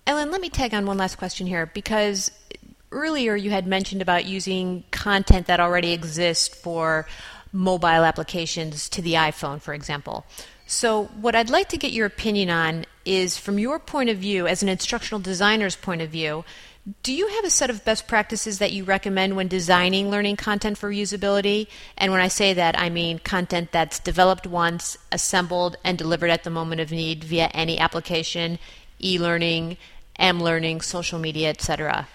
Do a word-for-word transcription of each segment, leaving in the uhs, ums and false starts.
Ellen, let me tag on one last question here, because earlier you had mentioned about using content that already exists for mobile applications to the iPhone, for example. So what I'd like to get your opinion on is, from your point of view, as an instructional designer's point of view, do you have a set of best practices that you recommend when designing learning content for usability? And when I say that, I mean content that's developed once, assembled, and delivered at the moment of need via any application, e-learning, M-learning, social media, et cetera.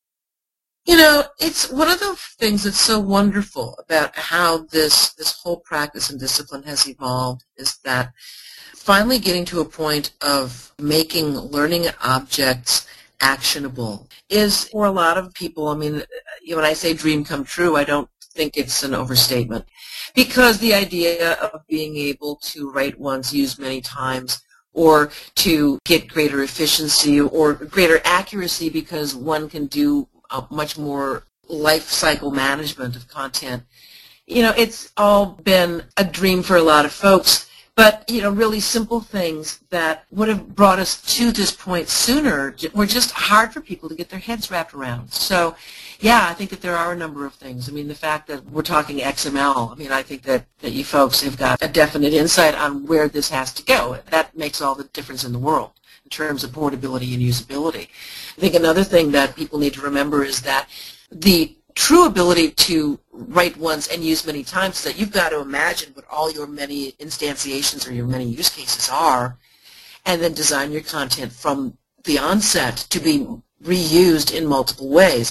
You know, it's one of the things that's so wonderful about how this, this whole practice and discipline has evolved is that finally getting to a point of making learning objects actionable is, for a lot of people, I mean, when I say dream come true, I don't think it's an overstatement, because the idea of being able to write once, use many times, or to get greater efficiency or greater accuracy because one can do a much more life cycle management of content. You know, it's all been a dream for a lot of folks, but, you know, really simple things that would have brought us to this point sooner were just hard for people to get their heads wrapped around. So, yeah, I think that there are a number of things. I mean, the fact that we're talking X M L, I mean, I think that, that you folks have got a definite insight on where this has to go. That makes all the difference in the world in terms of portability and usability. I think another thing that people need to remember is that the true ability to write once and use many times is that you've got to imagine what all your many instantiations or your many use cases are, and then design your content from the onset to be reused in multiple ways.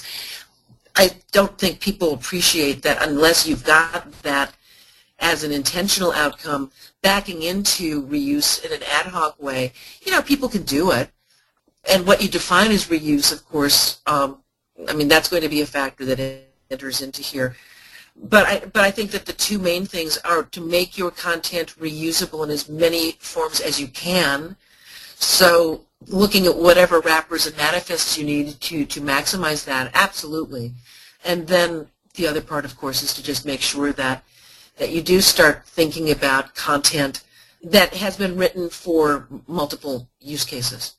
I don't think people appreciate that unless you've got that as an intentional outcome, backing into reuse in an ad hoc way. You know, people can do it. And what you define as reuse, of course, um, I mean, that's going to be a factor that enters into here. But I, but I think that the two main things are to make your content reusable in as many forms as you can. So looking at whatever wrappers and manifests you need to, to maximize that, absolutely. And then the other part, of course, is to just make sure that, that you do start thinking about content that has been written for multiple use cases.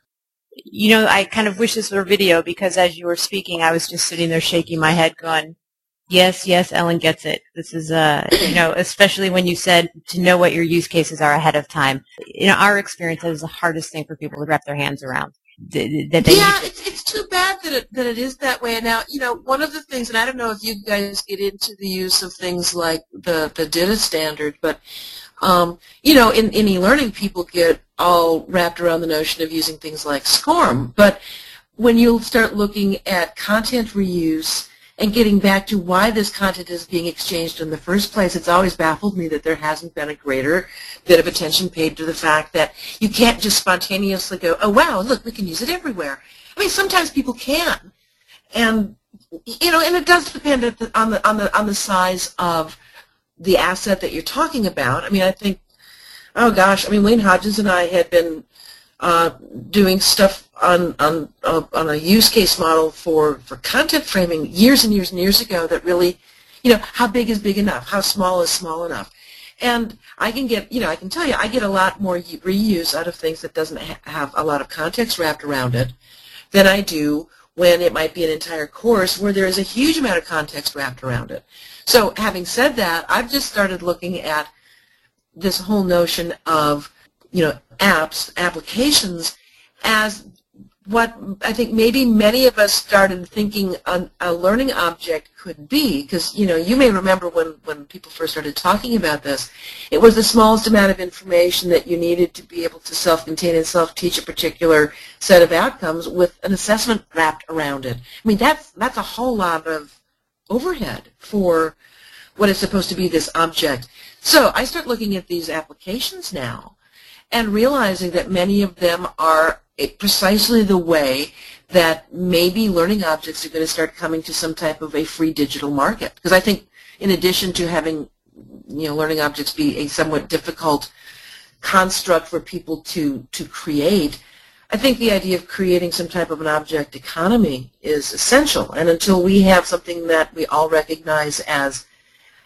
You know, I kind of wish this were video, because as you were speaking, I was just sitting there shaking my head going, yes, yes, Ellen gets it. This is, uh, you know, especially when you said to know what your use cases are ahead of time. You know, our experience is the hardest thing for people to wrap their hands around. That they yeah, it's, it's too bad that it, that it is that way. Now, you know, one of the things, and I don't know if you guys get into the use of things like the, the D I T A standard, but, um, you know, in, in e-learning, people get all wrapped around the notion of using things like SCORM. But when you start looking at content reuse and getting back to why this content is being exchanged in the first place, it's always baffled me that there hasn't been a greater bit of attention paid to the fact that you can't just spontaneously go, oh, wow, look, we can use it everywhere. I mean, sometimes people can. And, you know, and it does depend on the, on the, on the size of the asset that you're talking about. I mean, I think, oh, gosh, I mean, Wayne Hodges and I had been uh, doing stuff on on uh, on a use case model for for content framing years and years and years ago that really, you know, how big is big enough? How small is small enough? And I can get, you know, I can tell you, I get a lot more reuse out of things that doesn't ha have a lot of context wrapped around it than I do when it might be an entire course where there is a huge amount of context wrapped around it. So having said that, I've just started looking at this whole notion of, you know, apps, applications, as what I think maybe many of us started thinking a, a learning object could be, because, you know, you may remember when, when people first started talking about this, it was the smallest amount of information that you needed to be able to self-contain and self-teach a particular set of outcomes with an assessment wrapped around it. I mean, that's, that's a whole lot of overhead for what is supposed to be this object. So I start looking at these applications now and realizing that many of them are precisely the way that maybe learning objects are going to start coming to some type of a free digital market. Because I think in addition to having, you know, learning objects be a somewhat difficult construct for people to, to create, I think the idea of creating some type of an object economy is essential. And until we have something that we all recognize as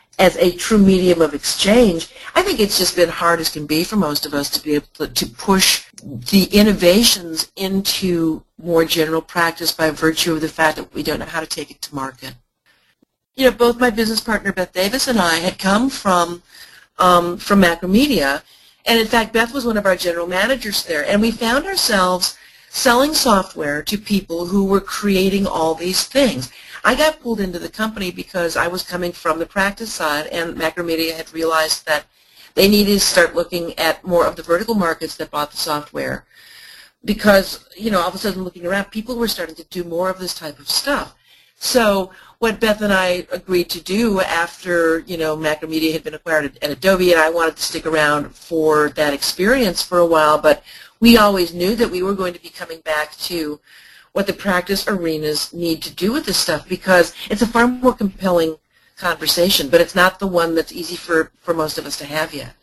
as a true medium of exchange, I think it's just been hard as can be for most of us to be able to, to push the innovations into more general practice by virtue of the fact that we don't know how to take it to market. You know, both my business partner Beth Davis and I had come from um, from Macromedia, and in fact Beth was one of our general managers there, and we found ourselves selling software to people who were creating all these things. I got pulled into the company because I was coming from the practice side, and Macromedia had realized that they needed to start looking at more of the vertical markets that bought the software, because, you know, all of a sudden looking around, people were starting to do more of this type of stuff. So what Beth and I agreed to do after, you know, Macromedia had been acquired at Adobe, and I wanted to stick around for that experience for a while, but we always knew that we were going to be coming back to what the practice arenas need to do with this stuff, because it's a far more compelling conversation, but it's not the one that's easy for, for most of us to have yet.